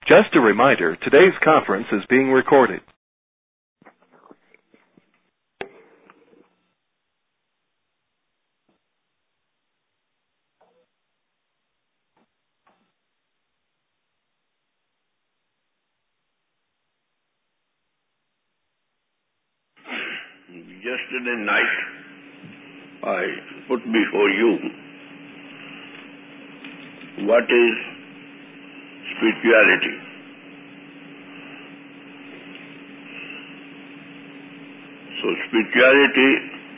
Just a reminder, today's conference is being recorded. Yesterday night, I put before you what is spirituality. So spirituality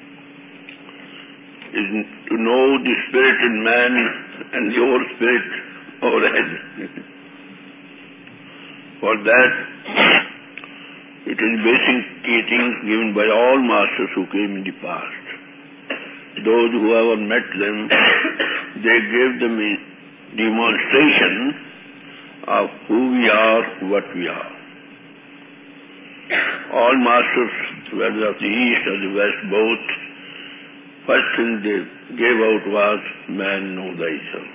is to know the spirit in man and your spirit overhead. For that, it is basic teachings given by all masters who came in the past. Those who ever met them, they gave them a demonstration of who we are, what we are. All masters, whether of the East or the West, both, first thing they gave out was, man, know thyself.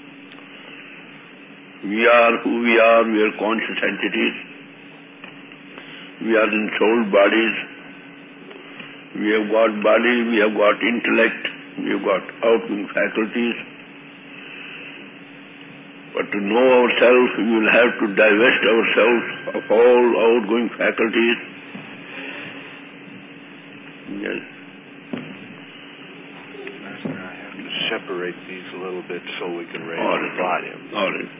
We are who we are conscious entities. We are in soul bodies. We have got body, we have got intellect, we have got outgoing faculties. But to know ourselves, we will have to divest ourselves of all outgoing faculties. Yes. Master, I have to separate these a little bit so we can raise the volume. All right.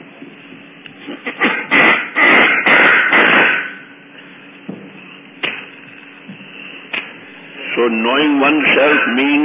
So knowing oneself means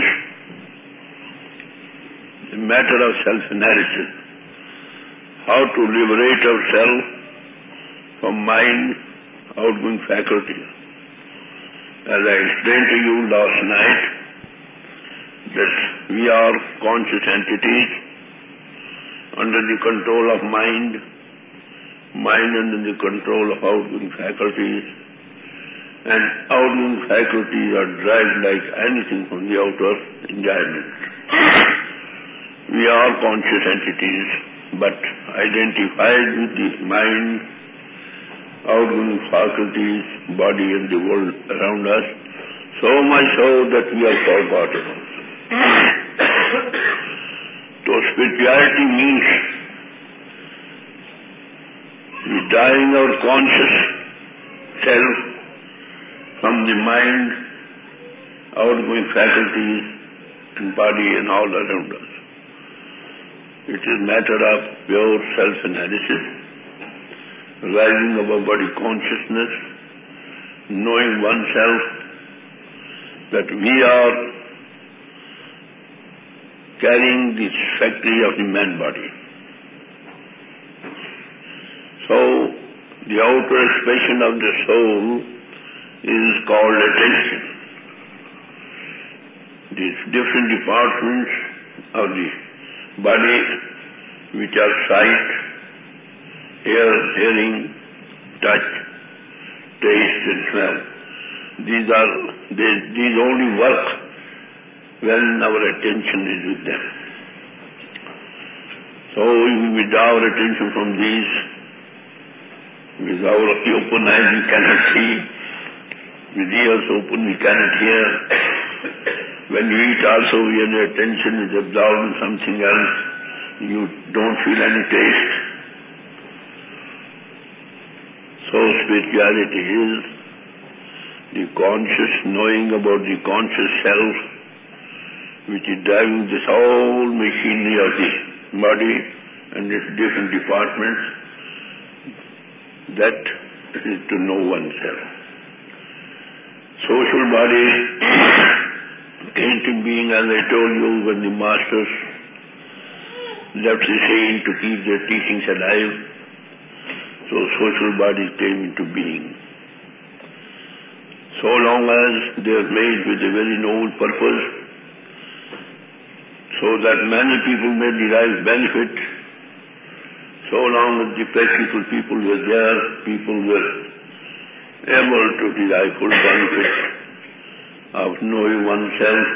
a matter of self-analysis. How to liberate ourselves from mind, outgoing faculties. As I explained to you last night, that we are conscious entities under the control of mind, mind under the control of outgoing faculties, and outgoing faculties are dragged like anything from the outer enjoyment. We are conscious entities, but identified with the mind, outgoing faculties, body and the world around us, so much so that we are forgotten also. So spirituality means withdrawing our conscious self from the mind, outgoing faculties, and body and all around us. It is a matter of pure self-analysis, rising above body consciousness, knowing oneself that we are carrying the factory of the man body. So, the outer expression of the soul is called attention. These different departments of the body, which are sight, hearing, touch, taste and smell. These only work when our attention is with them. So if we withdraw our attention from these, with our open eyes we cannot see, with ears open we cannot hear. When you eat also, when your attention is absorbed in something else, you don't feel any taste. So spirituality is the conscious knowing about the conscious self, which is driving this whole machinery of the body and its different departments. That is to know oneself. Social body came to being, as I told you, when the masters left the scene to keep their teachings alive. So social bodies came into being. So long as they are made with a very noble purpose, so that many people may derive benefit, so long as the practical people were there, people were able to derive full benefit of knowing oneself,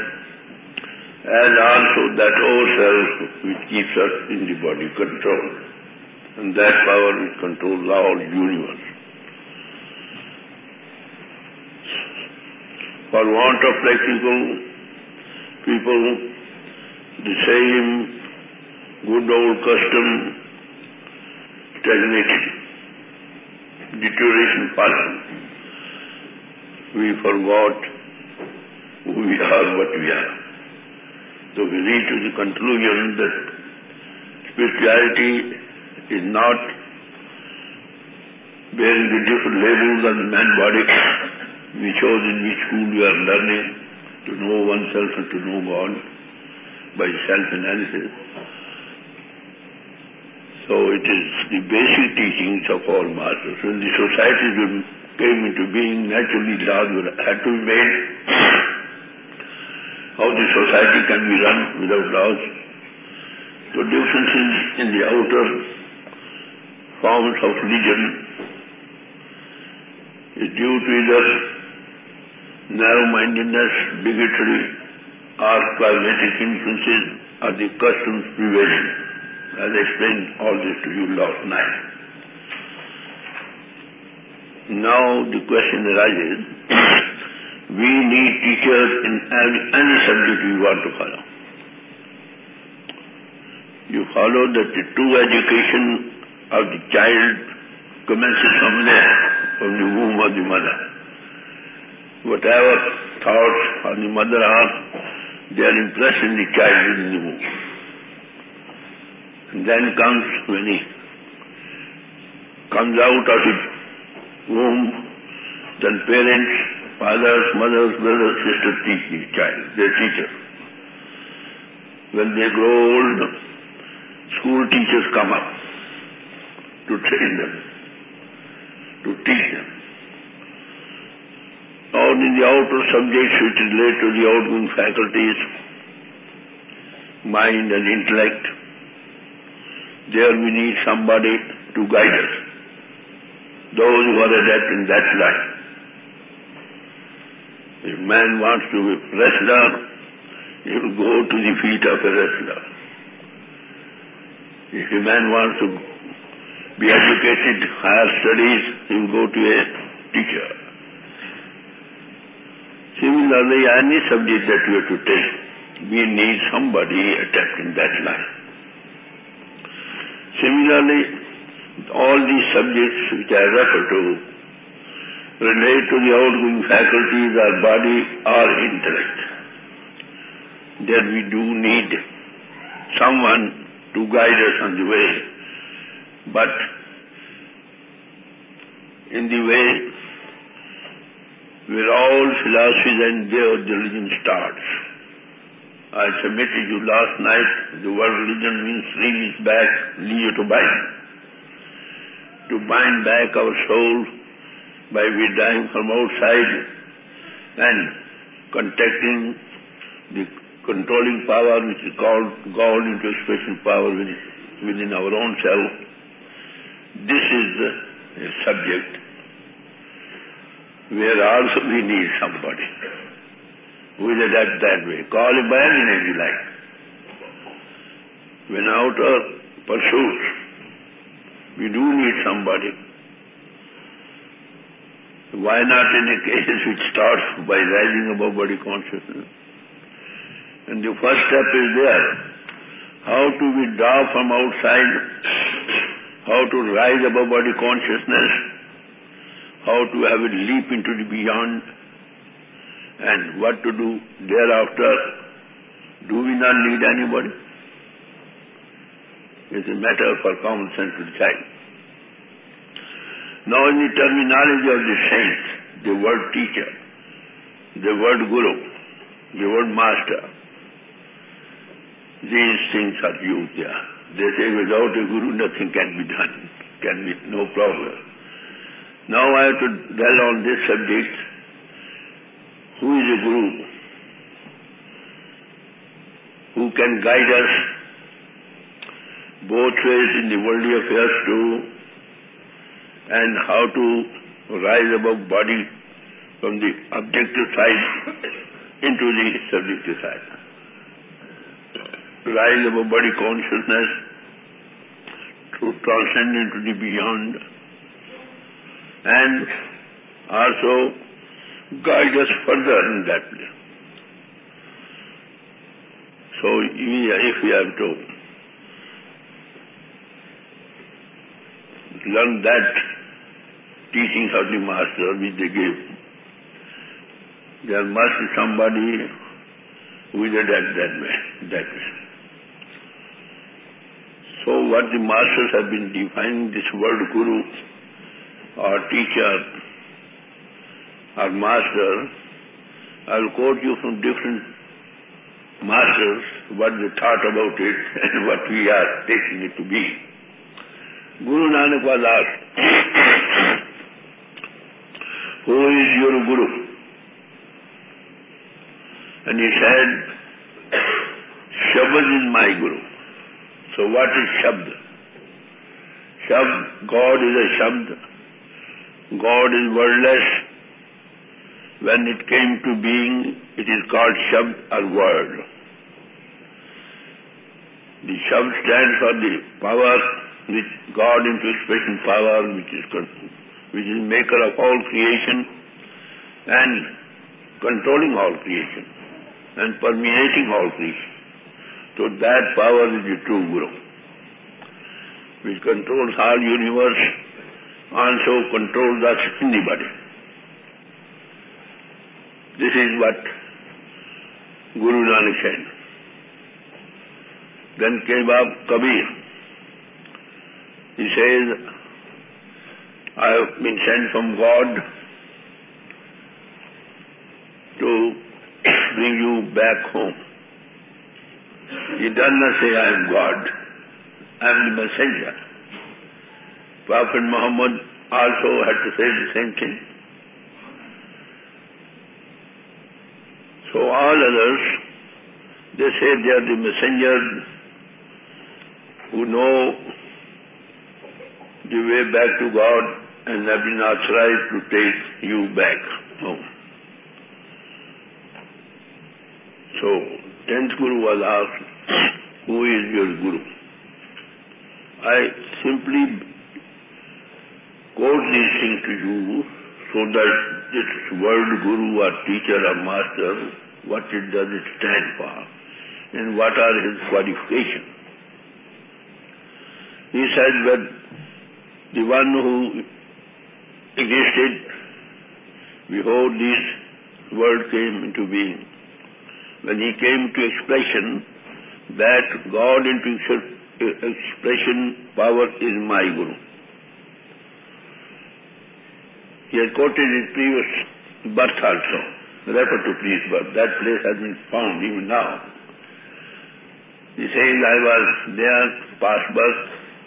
and also that ourself which keeps us in the body control. And that power which controls the whole universe. For want of practical people, the same good old custom stagnated, deterioration passed. We forgot who we are, what we are. So we reach to the conclusion that spirituality is not bearing the different labels on the man body. We chose in which school we are learning to know oneself and to know God by self-analysis. So it is the basic teachings of all masters. When the societies came into being, naturally laws had to be made. How the society can be run without laws. So differences in the outer forms of religion is due to either narrow-mindedness, bigotry, or climatic influences, or the customs prevailing. As I explained all this to you last night. Now the question arises, we need teachers in any subject we want to follow. You follow that the true education of the child commences from there, from the womb of the mother. Whatever thoughts of the mother are, they are impressed in the child in the womb. And then comes, when he comes out of the womb, then parents, fathers, mothers, brothers, sisters teach the child, their teacher. When they grow old, school teachers come up to train them, to teach them. Or in the outer subjects which relate to the outgoing faculties, mind and intellect, there we need somebody to guide us, those who are adept in that line. If man wants to be wrestler, he will go to the feet of a wrestler. If a man wants to be educated, higher studies, he will go to a teacher. Similarly, any subject that we have to take, we need somebody adept in that line. Similarly, all these subjects which I refer to relate to the outgoing faculties, our body, or intellect. Then we do need someone to guide us on the way. But in the way where all philosophies and their religion starts. I submitted you last night, the word religion means release back, leisure to bind. To bind back our soul by withdrawing from outside and contacting the controlling power which is called God into a special power within our own self. This is a subject where also we need somebody who is adept that way. Call him by any name you like. When outer pursuits, we do need somebody. Why not in a case which starts by rising above body consciousness? And the first step is there. How to withdraw from outside, how to rise above body consciousness, how to have a leap into the beyond, and what to do thereafter. Do we not need anybody? It's a matter for common sense to decide. Now in the terminology of the saints, the word teacher, the word guru, the word master, these things are used there. They say without a guru nothing can be done, can be no progress. Now I have to dwell on this subject. Who is a guru? Who can guide us both ways in the worldly affairs too, and how to rise above body from the objective side into the subjective side. Rise above body consciousness to transcend into the beyond, and also guide us further in that place. So if we have to learn that teachings of the Master which they give, there must be somebody who is that way. So what the Masters have been defining this word Guru or teacher or Master, I'll quote you from different Masters what they thought about it and what we are taking it to be. Guru Nanak was asked, who is your Guru? And he said, Shabad is my Guru. So what is Shabd? God is a Shabd. God is wordless. When it came to being, it is called Shabd or word. The Shabd stands for the power which God into expression power which is maker of all creation and controlling all creation and permeating all creation. So that power is the true Guru, which controls all universe, also controls us in the body. This is what Guru Nanak said. Then came up Kabir. He says, I have been sent from God to bring you back home. He does not say, I am God. I am the messenger. Prophet Muhammad also had to say the same thing. So all others, they say they are the messengers who know the way back to God and have been authorized to take you back home. So, 10th Guru was asked, who is your Guru? I simply quote these things to you so that this word Guru or teacher or master, what it does it stand for and what are his qualifications. He said that the one who existed before this world came into being, when he came to expression, that God into expression power is my Guru. He had quoted his previous birth also. Refer to previous birth. That place has been found even now. He says, I was there, past birth.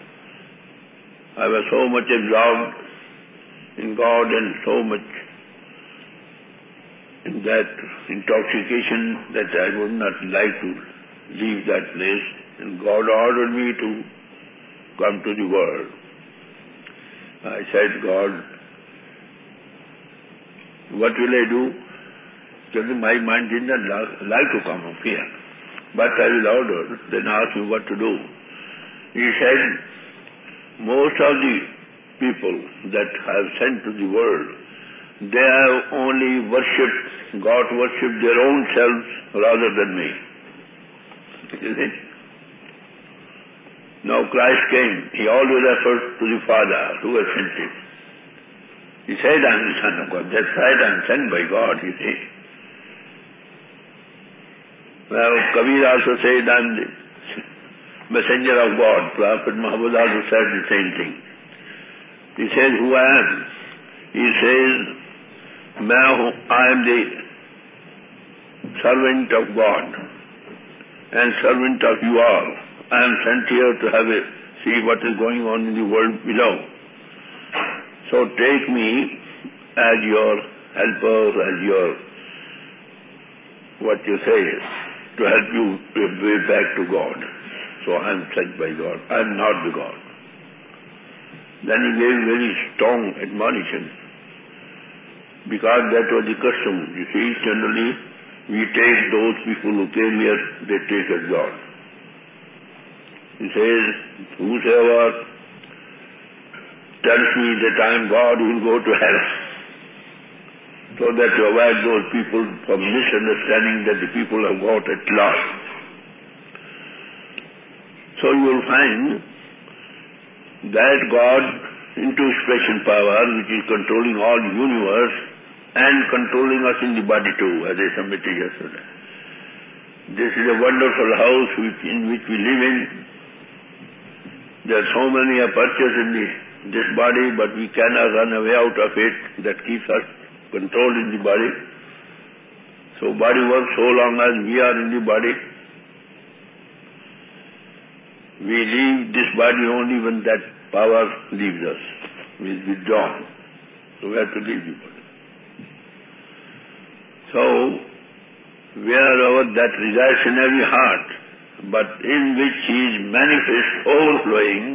I was so much absorbed in God and so much in that intoxication that I would not like to leave that place. And God ordered me to come to the world. I said, God, what will I do? Because my mind did not like to come up here. But I will order, then ask me what to do. He said, most of the people that have sent to the world, they have only worshipped, God worshipped their own selves rather than me. Is it? Now Christ came, he always referred to the Father who has sent him. He said, I am the Son of God. That's right, I am sent by God, you see. Well, Kabir also said, I am the messenger of God. Prophet Muhammad also said the same thing. He says, who I am? He says, I am the servant of God and servant of you all. I am sent here to see what is going on in the world below. So take me as your helper, as your, what you say, to help you way back to God. So I am sent by God. I am not the God. Then he gave very strong admonition, because that was the custom. You see, generally we take those people who came here, they take as God. He says, whosoever tells me that I am God, he will go to hell. So that to avoid those people from misunderstanding that the people have got at last. So you will find that God into expression power, which is controlling all the universe and controlling us in the body too, as I submitted yesterday. This is a wonderful house in which we live in. There are so many apertures in this body, but we cannot run away out of it. That keeps us controlled in the body. So body works so long as we are in the body. We leave this body only when that power leaves us, is withdrawn. So we have to leave the body. So, wherever that resides in every heart, but in which he is manifest, overflowing,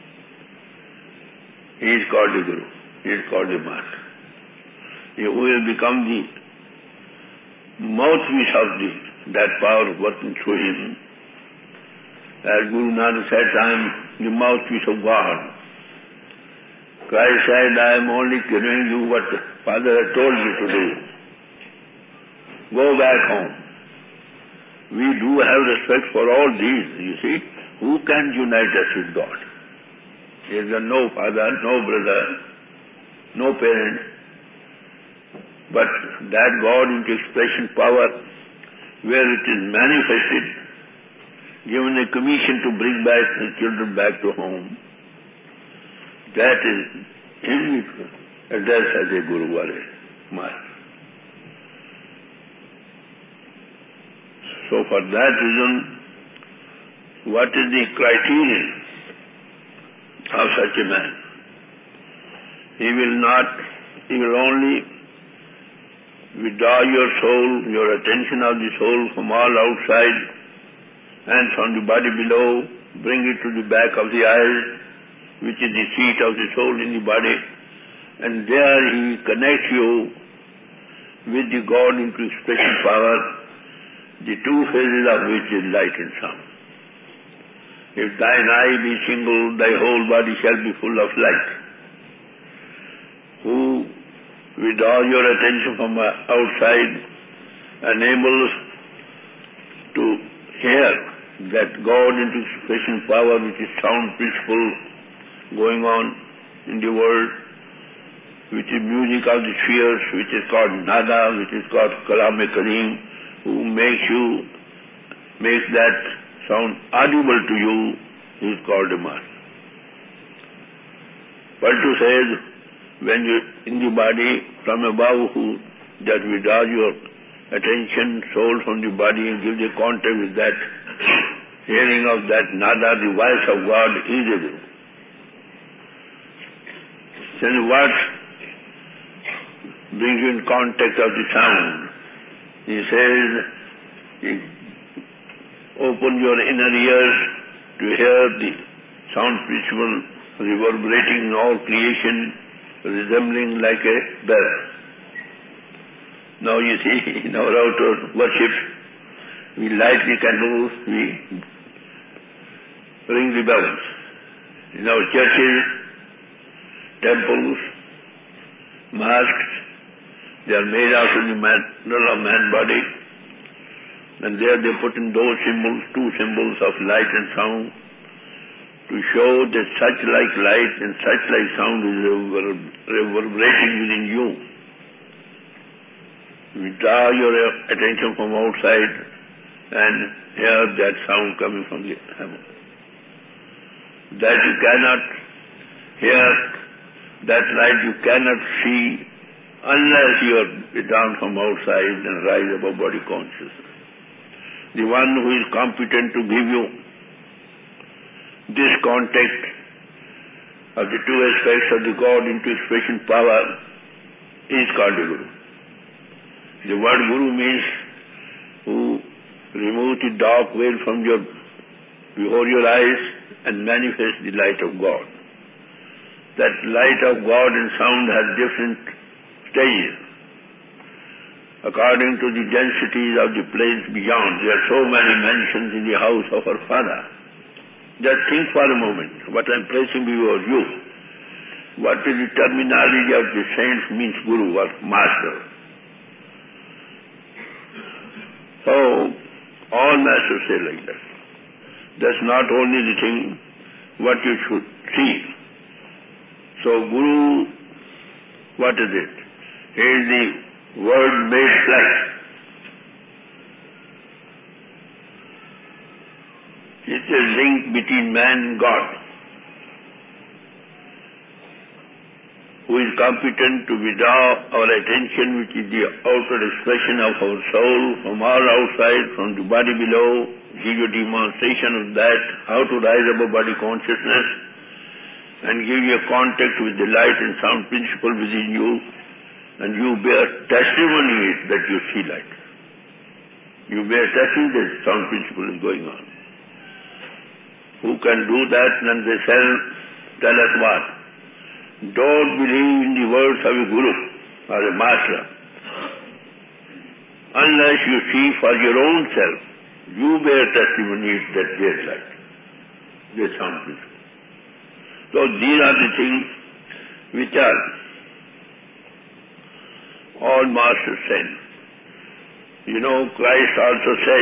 he is called the Guru, he is called the Master. He will become the mouthpiece of that power working through him. As Guru Nanak said, I am the mouthpiece of God. Christ said, I am only giving you what Father has told you to do. Go back home. We do have respect for all these, you see. Who can unite us with God? There is no father, no brother, no parent, but that God into expression power, where it is manifested, given a commission to bring back his children back to home, that is him addressed as a Guru or a Master. So for that reason, what is the criterion of such a man? He will only withdraw your soul, your attention of the soul from all outside and from the body below, bring it to the back of the eyes, which is the seat of the soul in the body, and there he connects you with the God into expression power, the two phases of which is light and sound. If thine eye be single, thy whole body shall be full of light. Who, with all your attention from outside, enables to hear that God into expression power, which is sound principle going on in the world, which is music of the spheres, which is called Nada, which is called Kalam-e-Kareem, who makes that sound audible to you, is called a Master. Paltu says, when you in the body from above, who that withdraws your attention, soul from the body and gives a contact with that hearing of that Nada, the voice of God, is a Guru. Then what brings you in contact of the sound? He says, open your inner ears to hear the sound principle reverberating in all creation, resembling like a bell. Now you see, in our outdoor worship, we light the candles, we ring the bells. In our churches, temples, mosques, they are made out of the manner of man body, and there they put in those symbols, two symbols of light and sound, to show that such like light and such like sound is reverberating within you. Withdraw your attention from outside and hear that sound coming from the heaven. That you cannot hear, that light you cannot see unless you are down from outside and rise above body consciousness. The one who is competent to give you this contact of the two aspects of the God into expression power is called a Guru. The word Guru means who removes the dark veil from before your eyes and manifests the light of God. That light of God and sound has different stages according to the densities of the planes beyond. There are so many mansions in the house of our Father. Just think for a moment what I am placing before you. what is the terminology of the saints means Guru or Master. So, all masters say like that. That's not only the thing what you should see. So Guru, what is it? He is the Word made flesh. It's a link between man and God, who is competent to withdraw our attention, which is the outward expression of our soul, from all outside, from the body below, give you a demonstration of that, how to rise above body consciousness, and give you a contact with the light and sound principle within you, and you bear testimony that you see light. You bear testimony that sound principle is going on. Who can do that? Then they tell us what? Don't believe in the words of a Guru or a Master unless you see for your own self. You bear testimony that there's light, there's sound principle. So these are the things which are all Masters said. You know, Christ also said,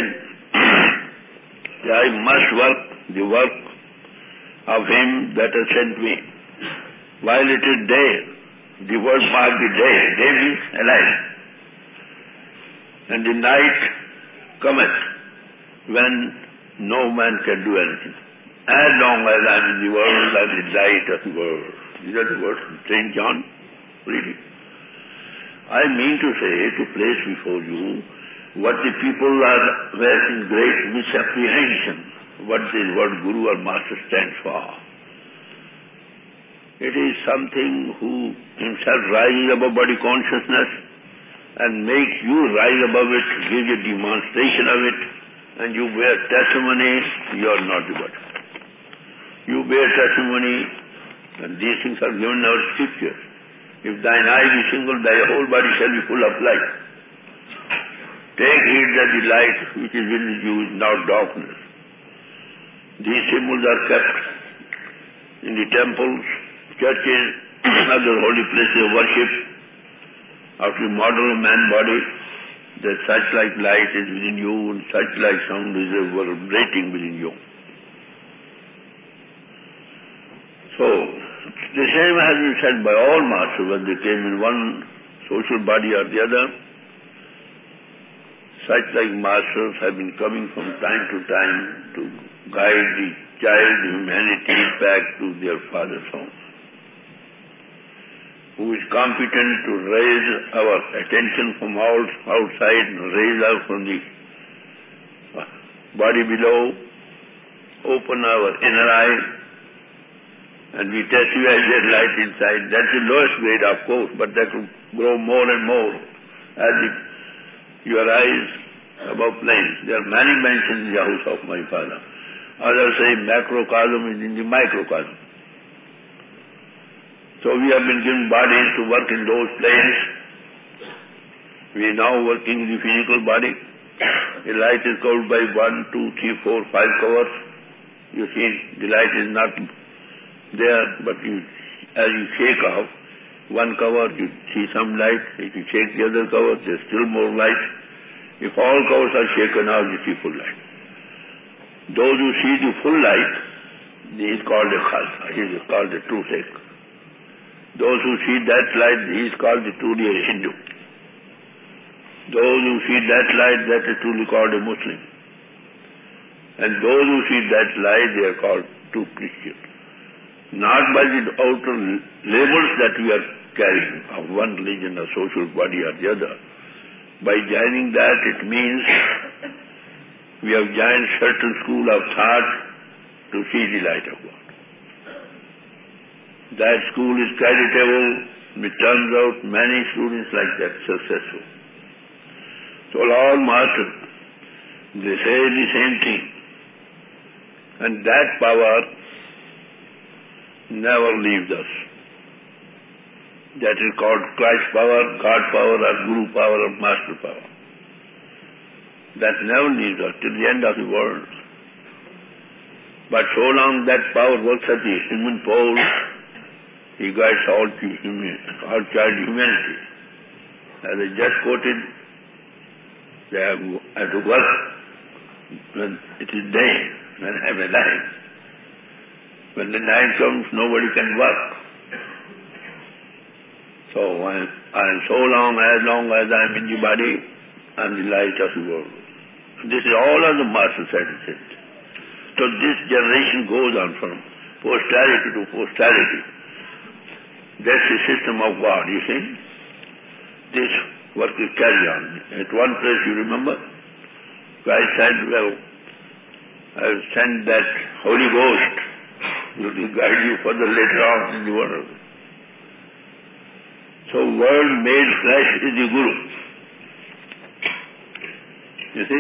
I must work the work of Him that has sent me. While it is day, the word mark the day. Day means alive. And the night cometh when no man can do anything. As long as I am in the world, I am the light of the world. These are the words of St. John. Really. I mean to say, to place before you, what the people were in great misapprehension, what this word Guru or Master stands for. It is something who himself rises above body consciousness and makes you rise above it, gives you demonstration of it, and you bear testimony, you are not the body. You bear testimony, and these things are given in our scriptures. If thine eye be single, thy whole body shall be full of light. Take heed that the light which is within you is not darkness. These symbols are kept in the temples, churches, other holy places of worship. After the model of man body, that such like light is within you and such like sound is vibrating within you. So, the same has been said by all Masters when they came in one social body or the other. Such like Masters have been coming from time to time to guide the child humanity back to their father's home, who is competent to raise our attention from outside and raise us from the body below, open our inner eye, and we testify that light inside. That's the lowest grade, of course, but that will grow more and more as your eyes above planes. There are many mansions in the house of my father. Others say macrocosm is in the microcosm. So we have been given bodies to work in those planes. We are now working in the physical body. The light is covered by 1, 2, 3, 4, 5 covers. You see, the light is not there, but as you shake off one cover, you see some light. If you shake the other cover, there's still more light. If all covers are shaken off, you see full light. Those who see the full light, he is called a khalsa, he is called a true Sikh. Those who see that light, he is called a truly Hindu. Those who see that light, that is truly called a Muslim. And those who see that light, they are called true Christians. Not by the outer labels that we are carrying of one religion or social body or the other. By joining that, it means we have joined certain school of thought to see the light of God. That school is creditable. It turns out many students like that successful. So all Masters, they say the same thing. And that power never leaves us. That is called Christ power, God power, or Guru power, or Master power. That never leaves us till the end of the world. But so long that power works at the human pole, He guides all child humanity. As I just quoted, they have to work when it is day, when I am alive. When the night comes, nobody can work. So I am so long as I am in the body, I am the light of the world. This is all of the Master said it. So this generation goes on from posterity to posterity. That's the system of God, you see. This work is carried on. At one place, you remember, Christ said, well, I will send that Holy Ghost to guide you further later on in the world. So world made flesh is the Guru. You see?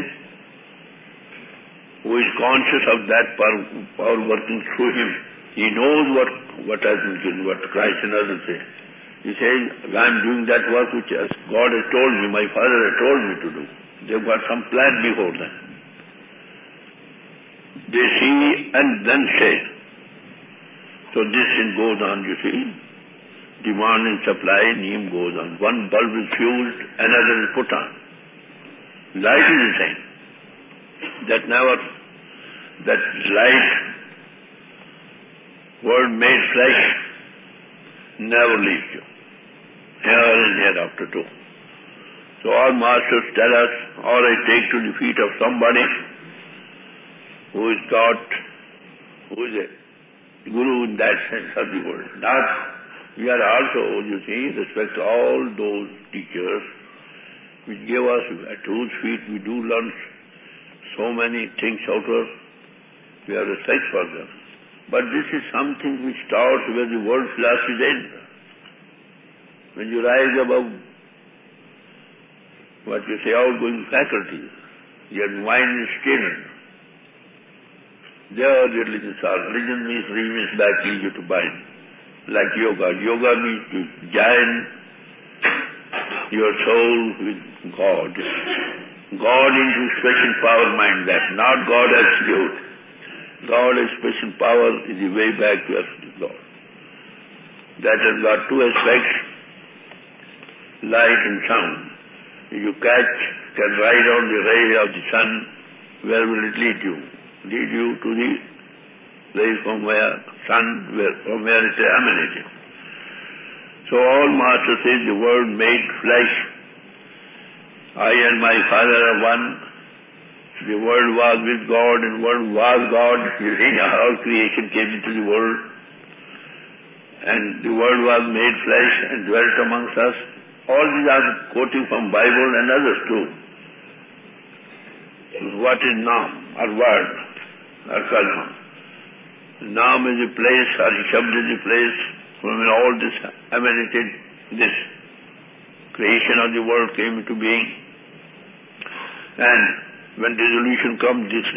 Who is conscious of that power working through him. He knows what has been given, what Christ and others say. He says, I am doing that work which God has told me, my Father has told me to do. They've got some plan before them. They see and then say. So this thing goes on, you see. Demand and supply, name goes on. One bulb is fused, another is put on. Light is the same. That light, word made flesh, never leaves you. Here and hereafter too. So all masters tell us, or I take to the feet of somebody who is a guru in that sense of the word. We are also, you see, respect all those teachers which give us, at whose feet we do learn so many things out of. We have respect for them. But this is something which starts where the world philosophy ends. When you rise above what you say, outgoing faculties, your mind is stilled. There the religions are. Religion means remains back easier to bind. Like yoga. Yoga means to join your soul with God. God into special power mind that, not God absolute. God as special power is the way back to absolute God. That has got two aspects, light and sound. If you can ride on the ray of the sun, where will it lead you? Lead you to the rays from where it emanated. So all masters say the word made flesh. I and my Father are one. The world was with God and the world was God. You see, all creation came into the world. And the world was made flesh and dwelt amongst us. All these are quoting from Bible and others too. What is Naam or word or kalma? Naam is a place, or Shabd is a place from when all this emanated, this creation of the world came into being. And when dissolution comes, this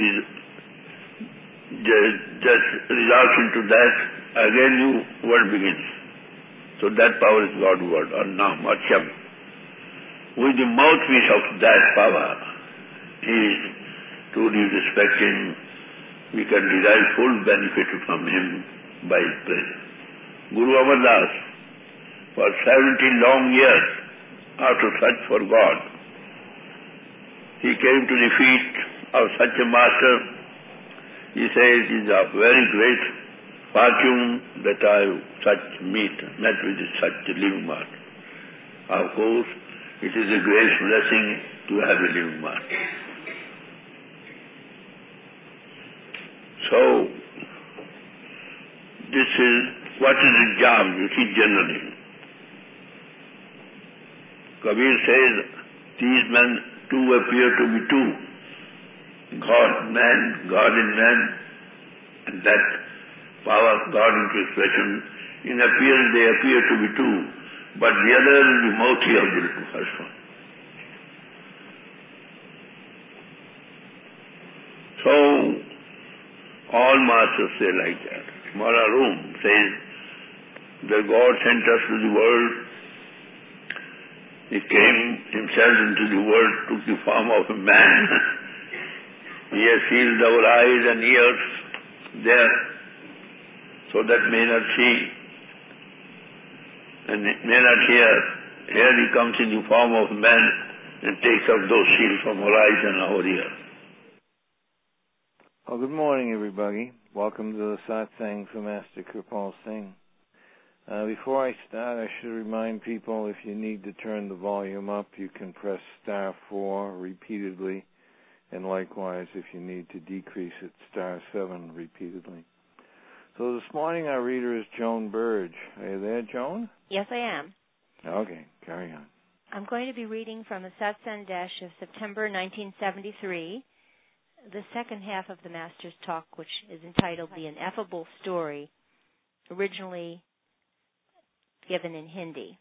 results into that, again new world begins. So that power is God's word, or Naam, or Shabd. With the mouthpiece of that power, he is truly respecting. We can derive full benefit from him by his presence. Guru Amar Das, for 70 long years, after search for God, he came to the feet of such a master. He says, it is a very great fortune that I met with such a living master. Of course, it is a great blessing to have a living master. So, this is what is the job, you see, generally. Kabir says, these men two appear to be two. God in man, and that power of God into expression. In appearance they appear to be two, but the other is the mouthpiece of the first one. So, all masters say like that. Mara Rum says that God sent us to the world. He came himself into the world, took the form of a man. He has sealed our eyes and ears there, so that may not see. and may not hear. Here he comes in the form of man and takes out those shields from our eyes and our ears. Well, good morning, everybody. Welcome to the Satsang for Master Kirpal Singh. Before I start, I should remind people if you need to turn the volume up, you can press *4 repeatedly, and likewise, if you need to decrease it, *7 repeatedly. So this morning our reader is Joan Burge. Are you there, Joan? Yes, I am. Okay, carry on. I'm going to be reading from the Satsang Dash of September 1973, the second half of the Master's talk, which is entitled The Ineffable Story, originally given in Hindi.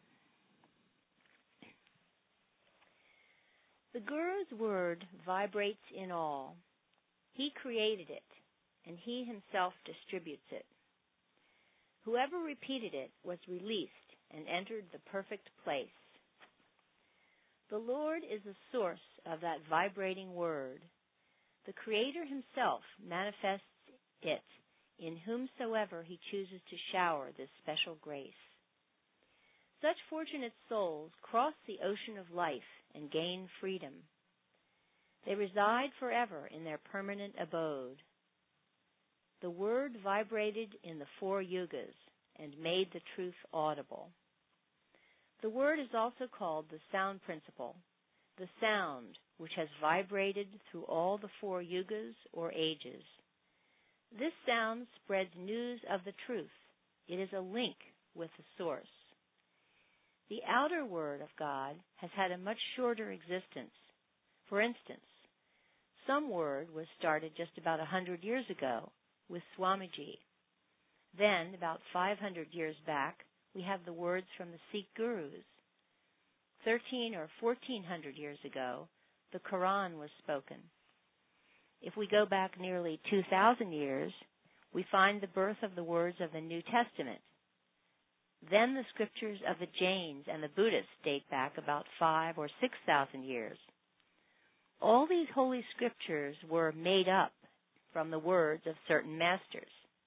The Guru's word vibrates in all. He created it, and he himself distributes it. Whoever repeated it was released and entered the perfect place. The Lord is the source of that vibrating word. The Creator himself manifests it in whomsoever he chooses to shower this special grace. Such fortunate souls cross the ocean of life and gain freedom. They reside forever in their permanent abode. The word vibrated in the 4 yugas and made the truth audible. The word is also called the sound principle, the sound which has vibrated through all the 4 yugas or ages. This sound spreads news of the truth. It is a link with the source. The outer word of God has had a much shorter existence. For instance, some word was started just about 100 years ago with Swamiji. Then, about 500 years back, we have the words from the Sikh Gurus. 13 or 1400 years ago, the Quran was spoken. If we go back nearly 2,000 years, we find the birth of the words of the New Testament. Then the scriptures of the Jains and the Buddhists date back about 5,000 or 6,000 years. All these holy scriptures were made up from the words of certain masters.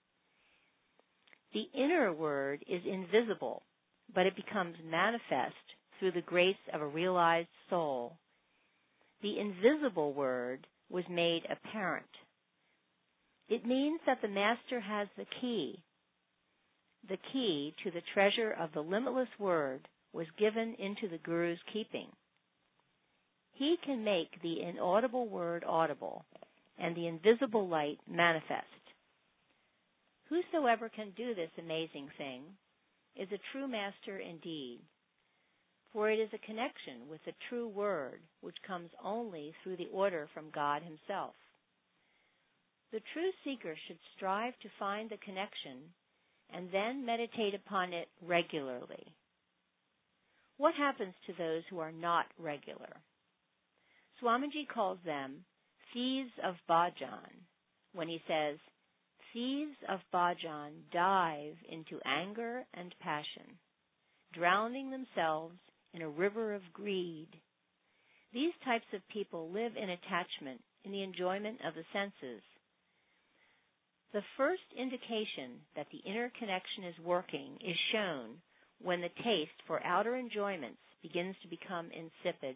The inner word is invisible, but it becomes manifest through the grace of a realized soul. The invisible word was made apparent. It means that the master has the key. The key to the treasure of the limitless word was given into the Guru's keeping. He can make the inaudible word audible and the invisible light manifest. Whosoever can do this amazing thing is a true master indeed, for it is a connection with the true word which comes only through the order from God himself. The true seeker should strive to find the connection and then meditate upon it regularly. What happens to those who are not regular? Swamiji calls them thieves of bhajan when he says, thieves of bhajan dive into anger and passion, drowning themselves in a river of greed. These types of people live in attachment in the enjoyment of the senses. The first indication that the inner connection is working is shown when the taste for outer enjoyments begins to become insipid.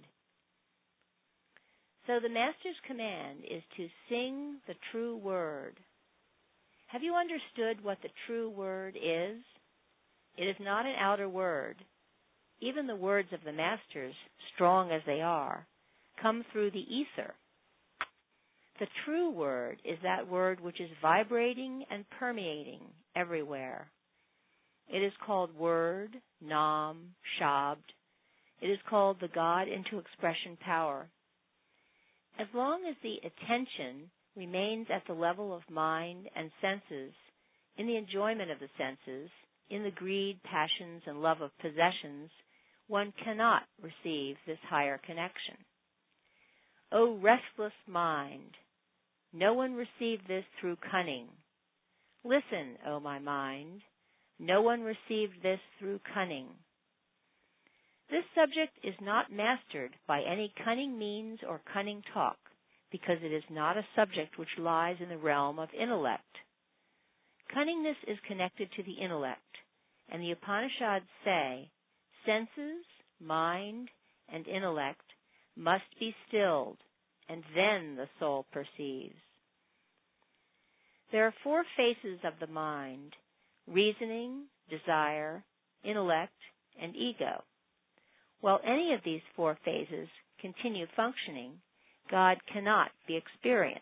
So the Master's command is to sing the true word. Have you understood what the true word is? It is not an outer word. Even the words of the Masters, strong as they are, come through the ether. The true word is that word which is vibrating and permeating everywhere. It is called word, nam, shabd. It is called the God into expression power. As long as the attention remains at the level of mind and senses, in the enjoyment of the senses, in the greed, passions, and love of possessions, one cannot receive this higher connection. O restless mind, no one received this through cunning. Listen, O my mind, no one received this through cunning. This subject is not mastered by any cunning means or cunning talk, because it is not a subject which lies in the realm of intellect. Cunningness is connected to the intellect, and the Upanishads say senses, mind, and intellect must be stilled, and then the soul perceives. There are 4 phases of the mind: reasoning, desire, intellect, and ego. While any of these 4 phases continue functioning, God cannot be experienced.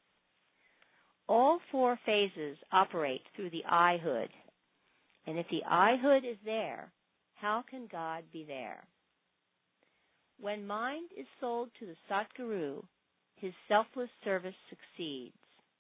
All 4 phases operate through the I-hood, and if the I-hood is there, how can God be there? When mind is sold to the Satguru, his selfless service succeeds.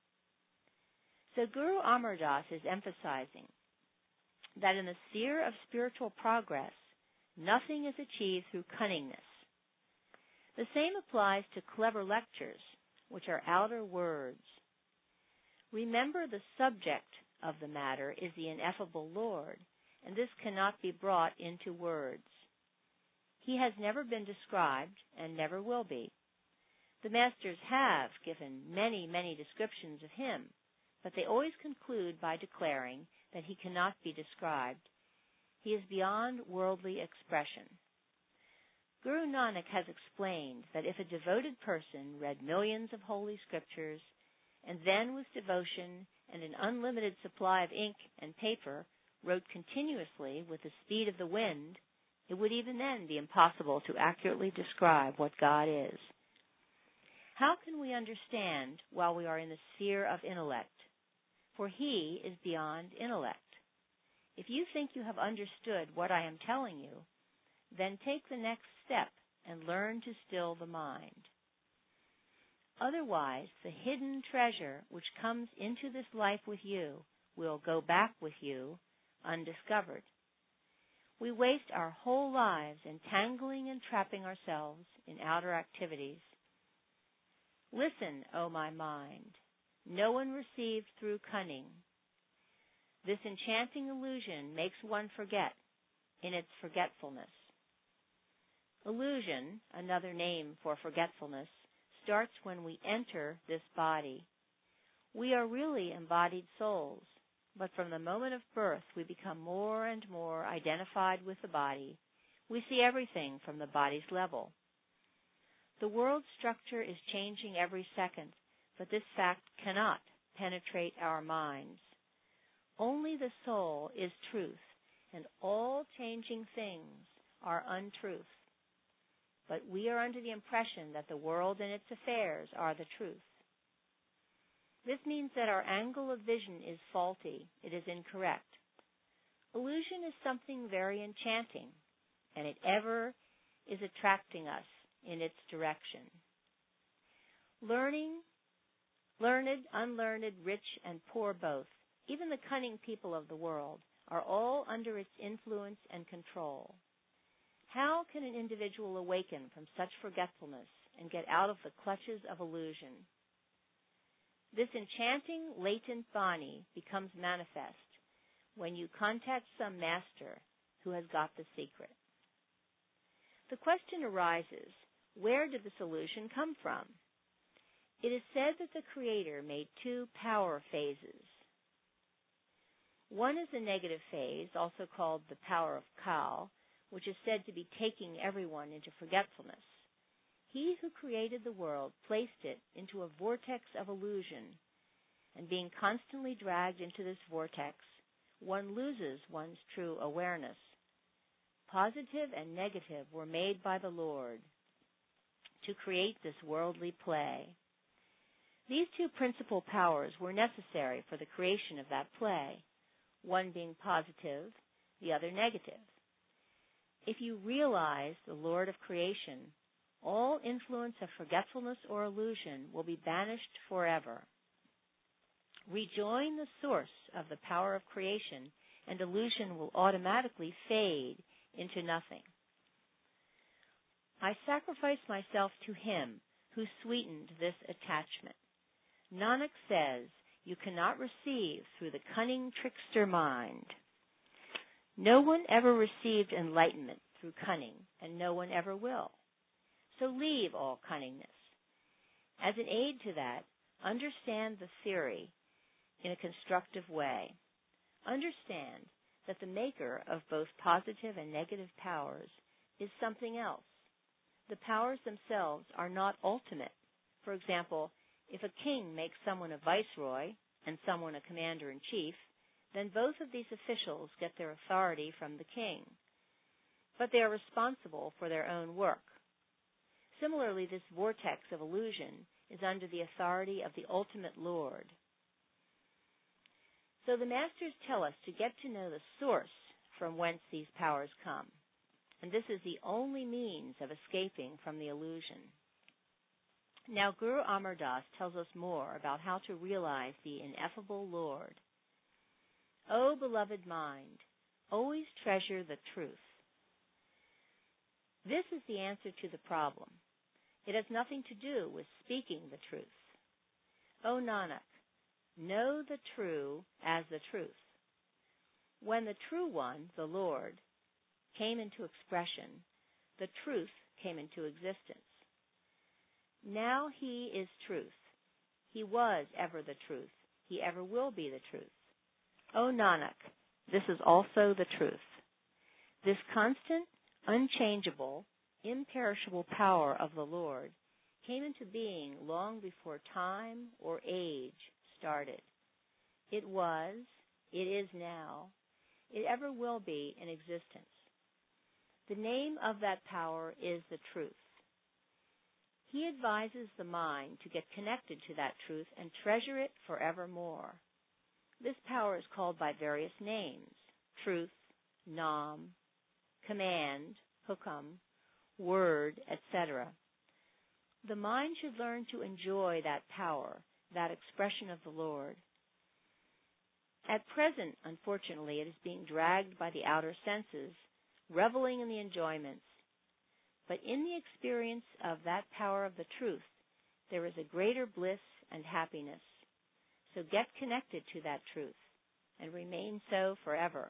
So Guru Amar Das is emphasizing that in the sphere of spiritual progress, nothing is achieved through cunningness. The same applies to clever lectures, which are outer words. Remember, the subject of the matter is the ineffable Lord, and this cannot be brought into words. He has never been described and never will be. The masters have given many, many descriptions of him, but they always conclude by declaring that he cannot be described. He is beyond worldly expression. Guru Nanak has explained that if a devoted person read millions of holy scriptures and then with devotion and an unlimited supply of ink and paper wrote continuously with the speed of the wind, it would even then be impossible to accurately describe what God is. How can we understand while we are in the sphere of intellect? For he is beyond intellect. If you think you have understood what I am telling you, then take the next step and learn to still the mind. Otherwise, the hidden treasure which comes into this life with you will go back with you undiscovered. We waste our whole lives entangling and trapping ourselves in outer activities. Listen, O my mind, no one received through cunning. This enchanting illusion makes one forget in its forgetfulness. Illusion, another name for forgetfulness, starts when we enter this body. We are really embodied souls, but from the moment of birth we become more and more identified with the body. We see everything from the body's level. The world's structure is changing every second, but this fact cannot penetrate our minds. Only the soul is truth, and all changing things are untruth. But we are under the impression that the world and its affairs are the truth. This means that our angle of vision is faulty. It is incorrect. Illusion is something very enchanting, and it ever is attracting us in its direction. Learned, unlearned, rich, and poor both, even the cunning people of the world, are all under its influence and control. How can an individual awaken from such forgetfulness and get out of the clutches of illusion? This enchanting latent Bani becomes manifest when you contact some master who has got the secret. The question arises, where did this illusion come from? It is said that the Creator made 2 power phases. One is the negative phase, also called the power of Kal, which is said to be taking everyone into forgetfulness. He who created the world placed it into a vortex of illusion, and being constantly dragged into this vortex, one loses one's true awareness. Positive and negative were made by the Lord to create this worldly play. These 2 principal powers were necessary for the creation of that play, one being positive, the other negative. If you realize the Lord of creation, all influence of forgetfulness or illusion will be banished forever. Rejoin the source of the power of creation, and illusion will automatically fade into nothing. I sacrifice myself to him who sweetened this attachment. Nanak says, you cannot receive through the cunning trickster mind. No one ever received enlightenment through cunning, and no one ever will. So leave all cunningness. As an aid to that, understand the theory in a constructive way. Understand that the maker of both positive and negative powers is something else. The powers themselves are not ultimate. For example, if a king makes someone a viceroy and someone a commander-in-chief, then both of these officials get their authority from the king. But they are responsible for their own work. Similarly, this vortex of illusion is under the authority of the ultimate Lord. So the masters tell us to get to know the source from whence these powers come, and this is the only means of escaping from the illusion. Now Guru Amar Das tells us more about how to realize the ineffable Lord. O beloved mind, always treasure the truth. This is the answer to the problem. It has nothing to do with speaking the truth. O Nanak, know the true as the truth. When the true one, the Lord, came into expression, the truth came into existence. Now he is truth. He was ever the truth. He ever will be the truth. O Nanak, this is also the truth. This constant, unchangeable, imperishable power of the Lord came into being long before time or age started. It was, it is now, it ever will be in existence. The name of that power is the truth. He advises the mind to get connected to that truth and treasure it forevermore. This power is called by various names: truth, nam, command, hukam, word, etc. The mind should learn to enjoy that power, that expression of the Lord. At present, unfortunately, it is being dragged by the outer senses, reveling in the enjoyments. But in the experience of that power of the truth, there is a greater bliss and happiness. So get connected to that truth and remain so forever.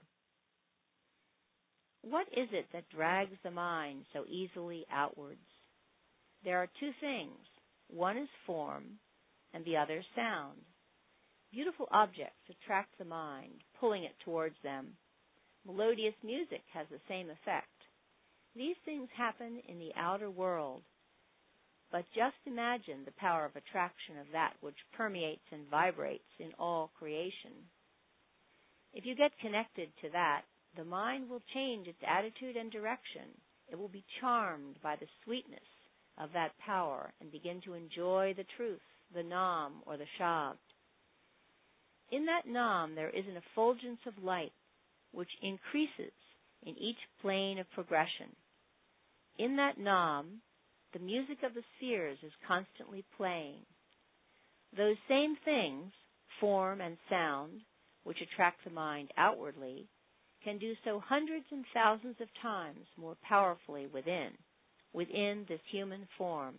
What is it that drags the mind so easily outwards? There are two things. One is form and the other sound. Beautiful objects attract the mind, pulling it towards them. Melodious music has the same effect. These things happen in the outer world, but just imagine the power of attraction of that which permeates and vibrates in all creation. If you get connected to that, the mind will change its attitude and direction. It will be charmed by the sweetness of that power and begin to enjoy the truth, the Nam or the Shabd. In that Nam there is an effulgence of light which increases in each plane of progression. In that Nam, the music of the spheres is constantly playing. Those same things, form and sound, which attract the mind outwardly, can do so hundreds and thousands of times more powerfully within this human form.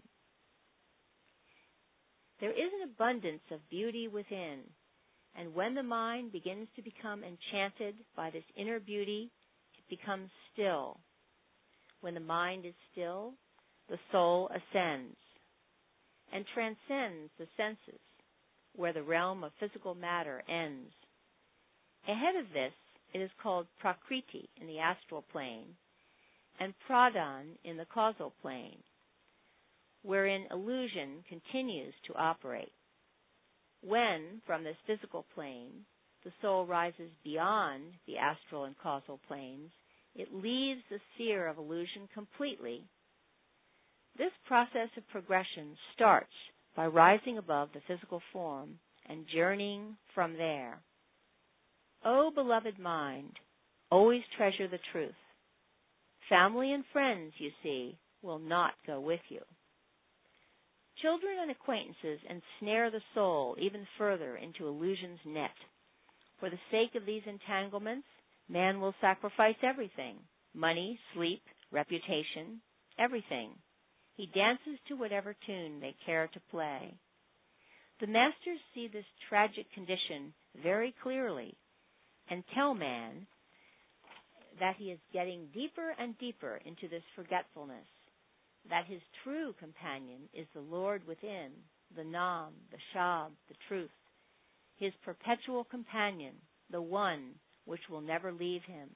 There is an abundance of beauty within, and when the mind begins to become enchanted by this inner beauty, it becomes still. When the mind is still, the soul ascends and transcends the senses, where the realm of physical matter ends. Ahead of this, it is called Prakriti in the astral plane and Pradhan in the causal plane, wherein illusion continues to operate. When, from this physical plane, the soul rises beyond the astral and causal planes, it leaves the sphere of illusion completely. This process of progression starts by rising above the physical form and journeying from there. O beloved mind, always treasure the truth. Family and friends, you see, will not go with you. Children and acquaintances ensnare the soul even further into illusion's net. For the sake of these entanglements, man will sacrifice everything: money, sleep, reputation, everything. He dances to whatever tune they care to play. The masters see this tragic condition very clearly and tell man that he is getting deeper and deeper into this forgetfulness, that his true companion is the Lord within, the Nam, the Shabd, the truth, his perpetual companion, the one which will never leave him.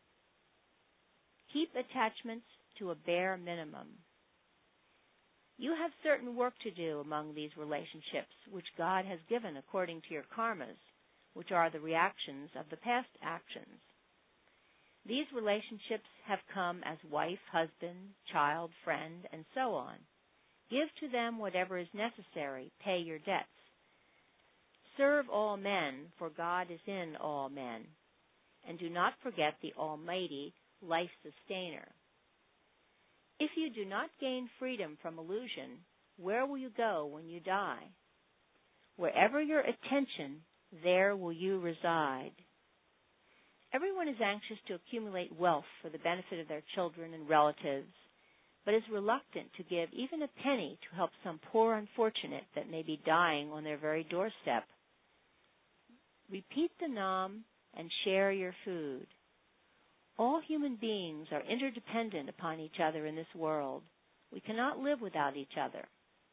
Keep attachments to a bare minimum. You have certain work to do among these relationships which God has given according to your karmas, which are the reactions of the past actions. These relationships have come as wife, husband, child, friend, and so on. Give to them whatever is necessary. Pay your debts. Serve all men, for God is in all men. And do not forget the Almighty Life Sustainer. If you do not gain freedom from illusion, where will you go when you die? Wherever your attention, there will you reside. Everyone is anxious to accumulate wealth for the benefit of their children and relatives, but is reluctant to give even a penny to help some poor unfortunate that may be dying on their very doorstep. Repeat the Nam and share your food. All human beings are interdependent upon each other in this world. We cannot live without each other.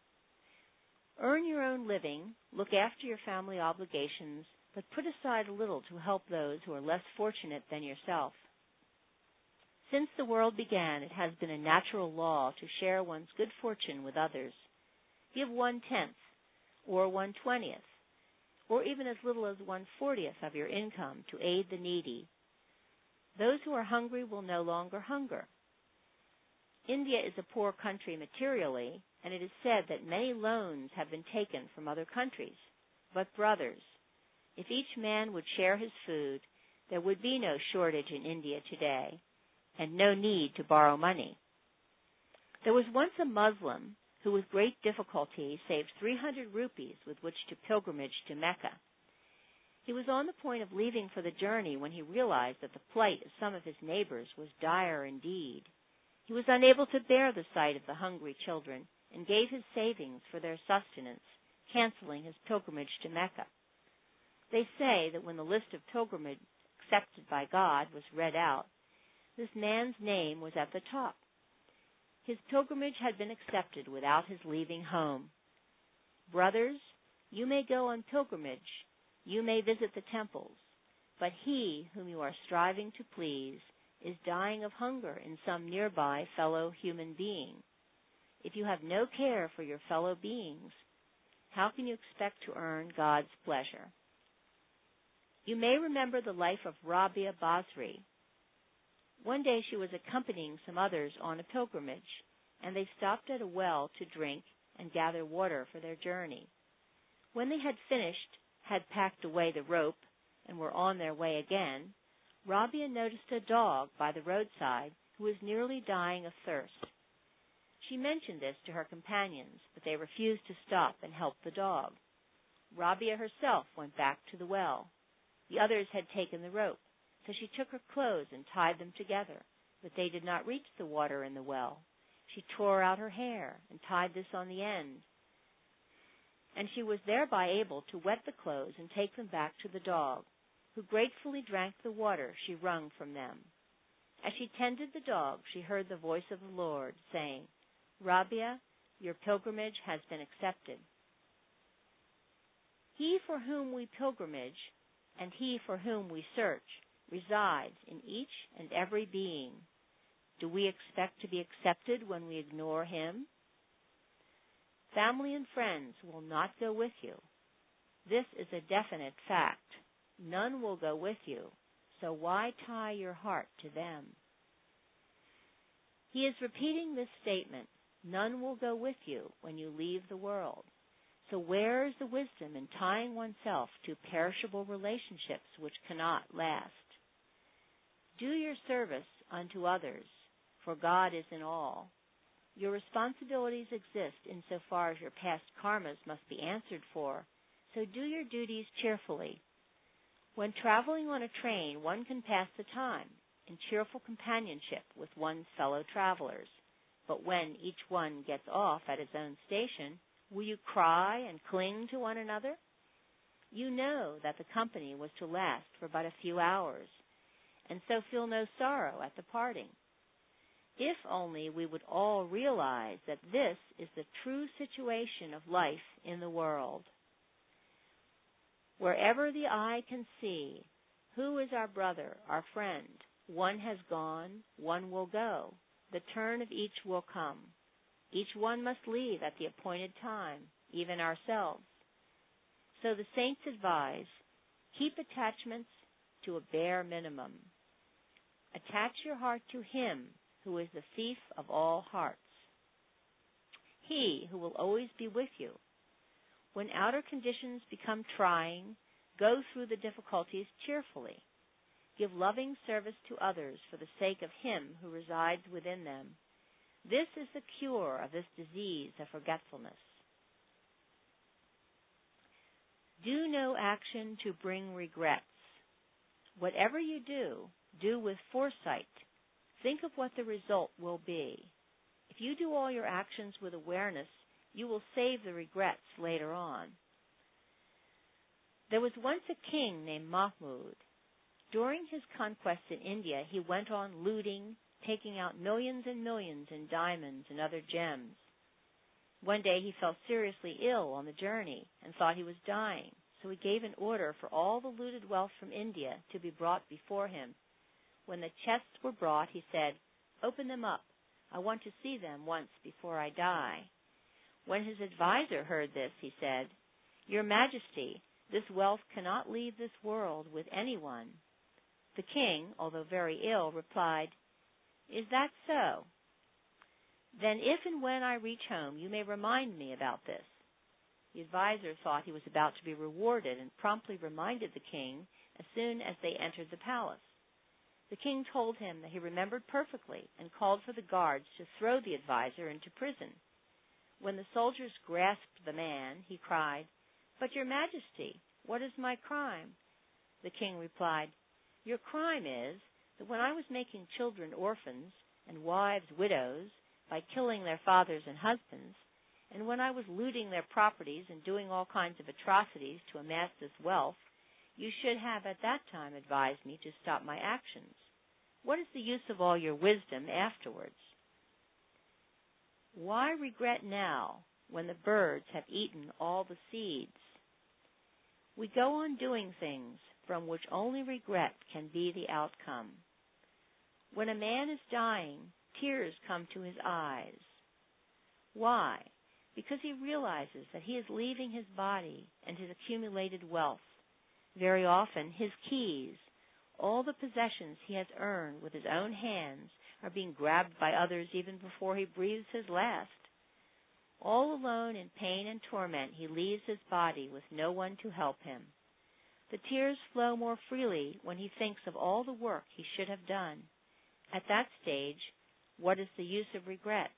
Earn your own living, look after your family obligations, but put aside a little to help those who are less fortunate than yourself. Since the world began, it has been a natural law to share one's good fortune with others. Give 1/10 or 1/20, or even as little as 1/40 of your income to aid the needy. Those who are hungry will no longer hunger. India is a poor country materially, and it is said that many loans have been taken from other countries. But brothers, if each man would share his food, there would be no shortage in India today, and no need to borrow money. There was once a Muslim who with great difficulty saved 300 rupees with which to pilgrimage to Mecca. He was on the point of leaving for the journey when he realized that the plight of some of his neighbors was dire indeed. He was unable to bear the sight of the hungry children and gave his savings for their sustenance, canceling his pilgrimage to Mecca. They say that when the list of pilgrimage accepted by God was read out, this man's name was at the top. His pilgrimage had been accepted without his leaving home. Brothers, you may go on pilgrimage, you may visit the temples, but he whom you are striving to please is dying of hunger in some nearby fellow human being. If you have no care for your fellow beings, how can you expect to earn God's pleasure? You may remember the life of Rabia Basri. One day she was accompanying some others on a pilgrimage, and they stopped at a well to drink and gather water for their journey. When they had finished, had packed away the rope, and were on their way again, Rabia noticed a dog by the roadside who was nearly dying of thirst. She mentioned this to her companions, but they refused to stop and help the dog. Rabia herself went back to the well. The others had taken the rope, so she took her clothes and tied them together, but they did not reach the water in the well. She tore out her hair and tied this on the end, and she was thereby able to wet the clothes and take them back to the dog, who gratefully drank the water she wrung from them. As she tended the dog, she heard the voice of the Lord saying, "Rabia, your pilgrimage has been accepted." He for whom we pilgrimage and he for whom we search resides in each and every being. Do we expect to be accepted when we ignore him? Family and friends will not go with you. This is a definite fact. None will go with you, so why tie your heart to them? He is repeating this statement, none will go with you when you leave the world. So where is the wisdom in tying oneself to perishable relationships which cannot last? Do your service unto others, for God is in all. Your responsibilities exist insofar as your past karmas must be answered for, so do your duties cheerfully. When traveling on a train, one can pass the time in cheerful companionship with one's fellow travelers. But when each one gets off at his own station, will you cry and cling to one another? You know that the company was to last for but a few hours, and so feel no sorrow at the parting. If only we would all realize that this is the true situation of life in the world. Wherever the eye can see, Who is our brother, our friend? One has gone, one will go. The turn of each will come. Each one must leave at the appointed time, even ourselves. So the saints advise, keep attachments to a bare minimum. Attach your heart to Him who is the thief of all hearts. He who will always be with you. When outer conditions become trying, go through the difficulties cheerfully. Give loving service to others for the sake of Him who resides within them. This is the cure of this disease of forgetfulness. Do no action to bring regrets. Whatever you do, do with foresight. Think of what the result will be. If you do all your actions with awareness, you will save the regrets later on. There was once a king named Mahmud. During his conquest in India, he went on looting, taking out millions and millions in diamonds and other gems. One day he fell seriously ill on the journey and thought he was dying, so he gave an order for all the looted wealth from India to be brought before him. When the chests were brought, he said, "Open them up. I want to see them once before I die." When his advisor heard this, he said, "Your Majesty, this wealth cannot leave this world with anyone." The king, although very ill, replied, "Is that so? Then if and when I reach home, you may remind me about this." The advisor thought he was about to be rewarded and promptly reminded the king as soon as they entered the palace. The king told him that he remembered perfectly and called for the guards to throw the advisor into prison. When the soldiers grasped the man, he cried, "But, Your Majesty, what is my crime?" The king replied, "Your crime is that when I was making children orphans and wives widows by killing their fathers and husbands, and when I was looting their properties and doing all kinds of atrocities to amass this wealth, you should have at that time advised me to stop my actions. What is the use of all your wisdom afterwards? Why regret now when the birds have eaten all the seeds?" We go on doing things from which only regret can be the outcome. When a man is dying, tears come to his eyes. Why? Because he realizes that he is leaving his body and his accumulated wealth. Very often, his keys, all the possessions he has earned with his own hands, are being grabbed by others even before he breathes his last. All alone in pain and torment, he leaves his body with no one to help him. The tears flow more freely when he thinks of all the work he should have done. At that stage, what is the use of regret?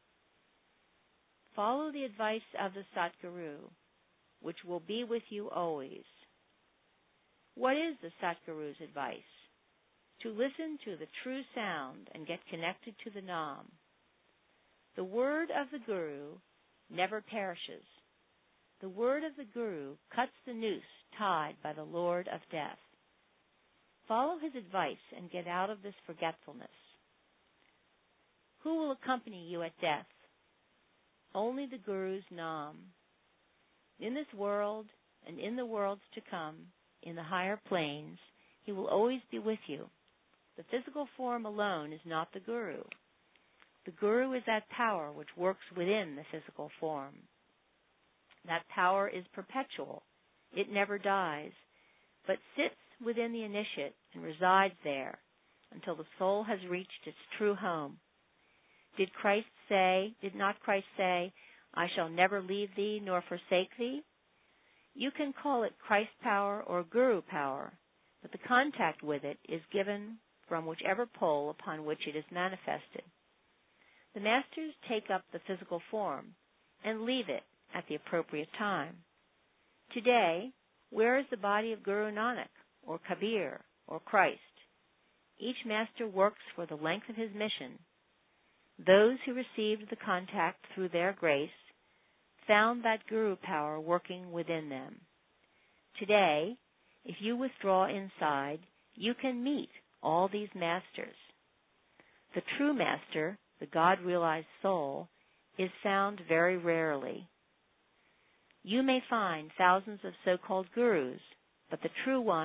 Follow the advice of the Satguru, which will be with you always. What is the Satguru's advice? To listen to the true sound and get connected to the Nam. The word of the Guru never perishes. The word of the Guru cuts the noose tied by the Lord of Death. Follow his advice and get out of this forgetfulness. Who will accompany you at death? Only the Guru's Nam. In this world and in the worlds to come, in the higher planes, he will always be with you. The physical form alone is not the Guru. The Guru is that power which works within the physical form. That power is perpetual. It never dies, but sits within the initiate and resides there until the soul has reached its true home. Did not Christ say, "I shall never leave thee nor forsake thee"? You can call it Christ power or Guru power, but the contact with it is given from whichever pole upon which it is manifested. The masters take up the physical form and leave it at the appropriate time. Today, where is the body of Guru Nanak, or Kabir, or Christ? Each master works for the length of his mission. Those who received the contact through their grace found that Guru power working within them. Today, if you withdraw inside, you can meet all these masters. The true master, the God-realized soul, is found very rarely. You may find thousands of so-called gurus, but the true one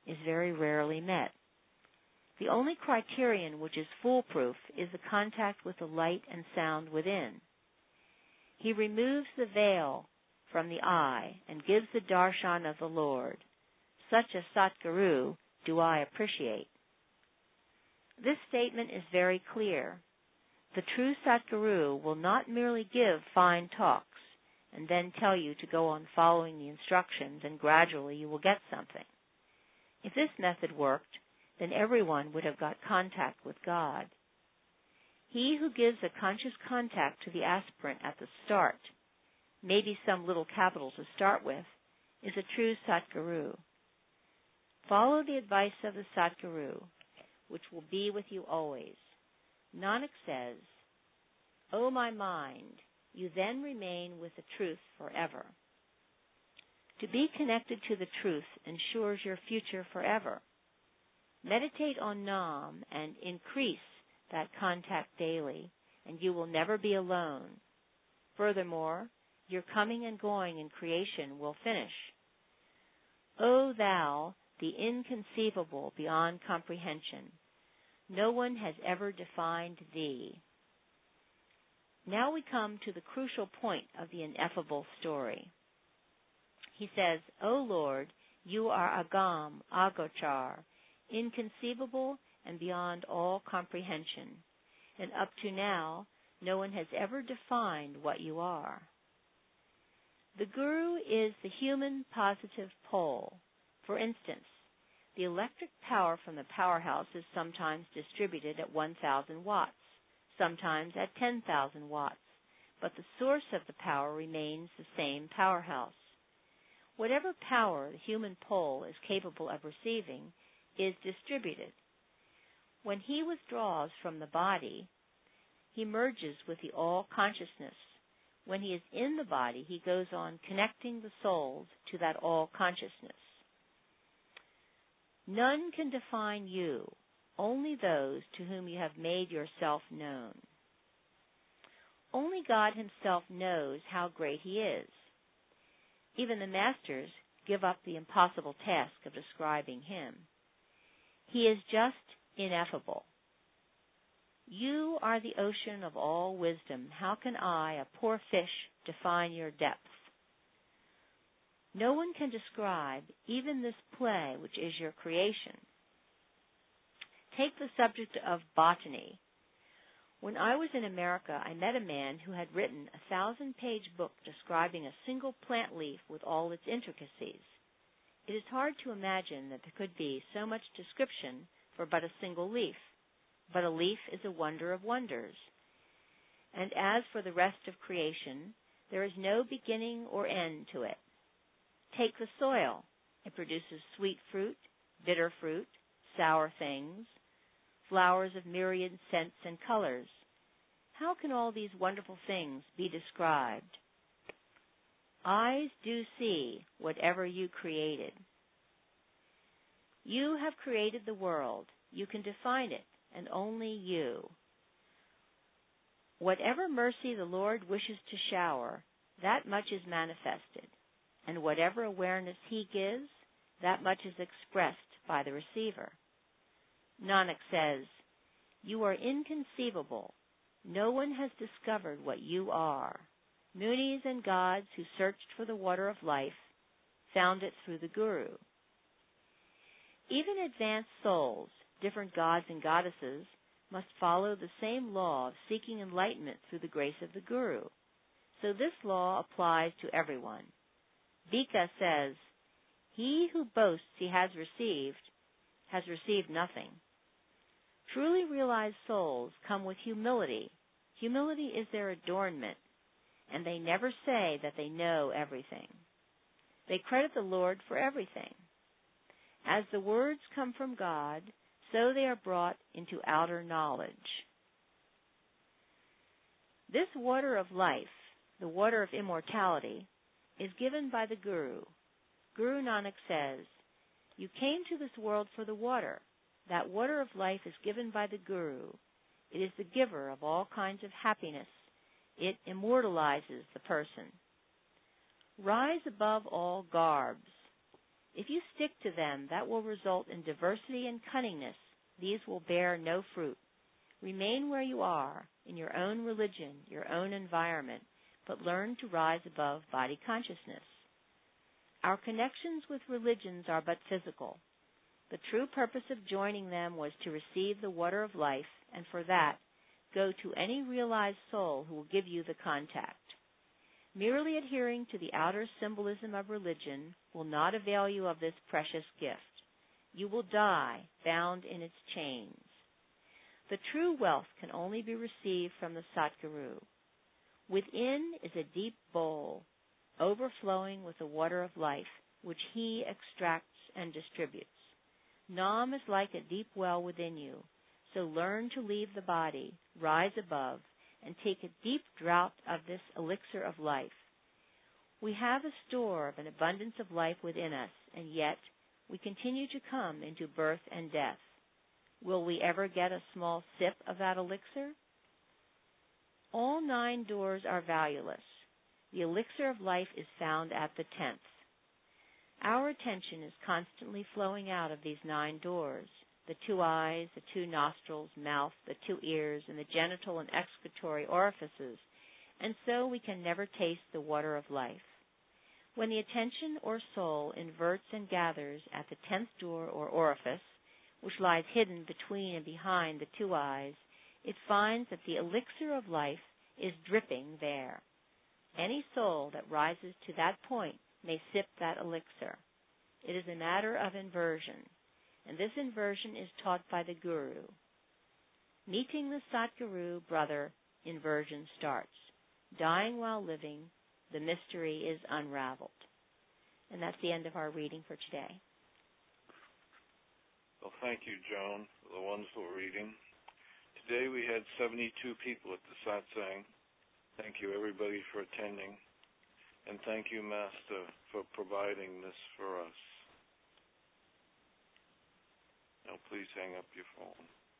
is very rarely met. The only criterion which is foolproof is the contact with the light and sound within. He removes the veil from the eye and gives the darshan of the Lord. Such a Satguru do I appreciate. This statement is very clear. The true Satguru will not merely give fine talks and then tell you to go on following the instructions and gradually you will get something. If this method worked, then everyone would have got contact with God. He who gives a conscious contact to the aspirant at the start, maybe some little capital to start with, is a true Satguru. Follow the advice of the Satguru, which will be with you always. Nanak says, O my mind, you then remain with the truth forever. To be connected to the truth ensures your future forever. Meditate on Nam and increase that contact daily, and you will never be alone. Furthermore, your coming and going in creation will finish. O thou, the inconceivable beyond comprehension, no one has ever defined thee. Now we come to the crucial point of the ineffable story. He says, O Lord, you are Agam, Agochar, inconceivable and beyond all comprehension, and up to now no one has ever defined what you are. The Guru is the human positive pole. For instance, the electric power from the powerhouse is sometimes distributed at 1,000 watts, sometimes at 10,000 watts, but the source of the power remains the same powerhouse. Whatever power the human pole is capable of receiving is distributed. When he withdraws from the body, he merges with the all-consciousness. When he is in the body, he goes on connecting the souls to that all-consciousness. None can define you, only those to whom you have made yourself known. Only God himself knows how great he is. Even the masters give up the impossible task of describing him. He is just ineffable. You are the ocean of all wisdom. How can I, a poor fish, define your depth? No one can describe even this play which is your creation. Take the subject of botany. When I was in America, I met a man who had written a 1,000-page book describing a single plant leaf with all its intricacies. It is hard to imagine that there could be so much description for but a single leaf. But a leaf is a wonder of wonders. And as for the rest of creation, there is no beginning or end to it. Take the soil. It produces sweet fruit, bitter fruit, sour things, flowers of myriad scents and colors. How can all these wonderful things be described? Eyes do see whatever you created. You have created the world. You can define it, and only you. Whatever mercy the Lord wishes to shower, that much is manifested, and whatever awareness he gives, that much is expressed by the receiver. Nanak says, you are inconceivable. No one has discovered what you are. Munis and gods who searched for the water of life found it through the Guru. Even advanced souls, different gods and goddesses, must follow the same law of seeking enlightenment through the grace of the Guru. So this law applies to everyone. Bhikha says, he who boasts he has received nothing. Truly realized souls come with humility. Humility is their adornment, and they never say that they know everything. They credit the Lord for everything. As the words come from God, so they are brought into outer knowledge. This water of life, the water of immortality, is given by the Guru. Guru Nanak says, you came to this world for the water. That water of life is given by the Guru. It is the giver of all kinds of happiness. It immortalizes the person. Rise above all garbs. If you stick to them, that will result in diversity and cunningness. These will bear no fruit. Remain where you are, in your own religion, your own environment, but learn to rise above body consciousness. Our connections with religions are but physical. The true purpose of joining them was to receive the water of life, and for that, go to any realized soul who will give you the contact. Merely adhering to the outer symbolism of religion will not avail you of this precious gift. You will die, bound in its chains. The true wealth can only be received from the Satguru. Within is a deep bowl, overflowing with the water of life, which he extracts and distributes. Nam is like a deep well within you, so learn to leave the body, rise above, and take a deep draught of this elixir of life. We have a store of an abundance of life within us, and yet we continue to come into birth and death. Will we ever get a small sip of that elixir? All 9 doors are valueless. The elixir of life is found at the 10th. Our attention is constantly flowing out of these 9 doors, the 2 eyes, the 2 nostrils, mouth, the 2 ears, and the genital and excretory orifices, and so we can never taste the water of life. When the attention or soul inverts and gathers at the 10th door or orifice, which lies hidden between and behind the 2 eyes, it finds that the elixir of life is dripping there. Any soul that rises to that point may sip that elixir. It is a matter of inversion, and this inversion is taught by the Guru. Meeting the Satguru, brother, inversion starts. Dying while living, the mystery is unraveled. And that's the end of our reading for today. Well, thank you, Joan, for the wonderful reading. Today we had 72 people at the satsang. Thank you, everybody, for attending. And thank you, Master, for providing this for us. Now, please hang up your phone.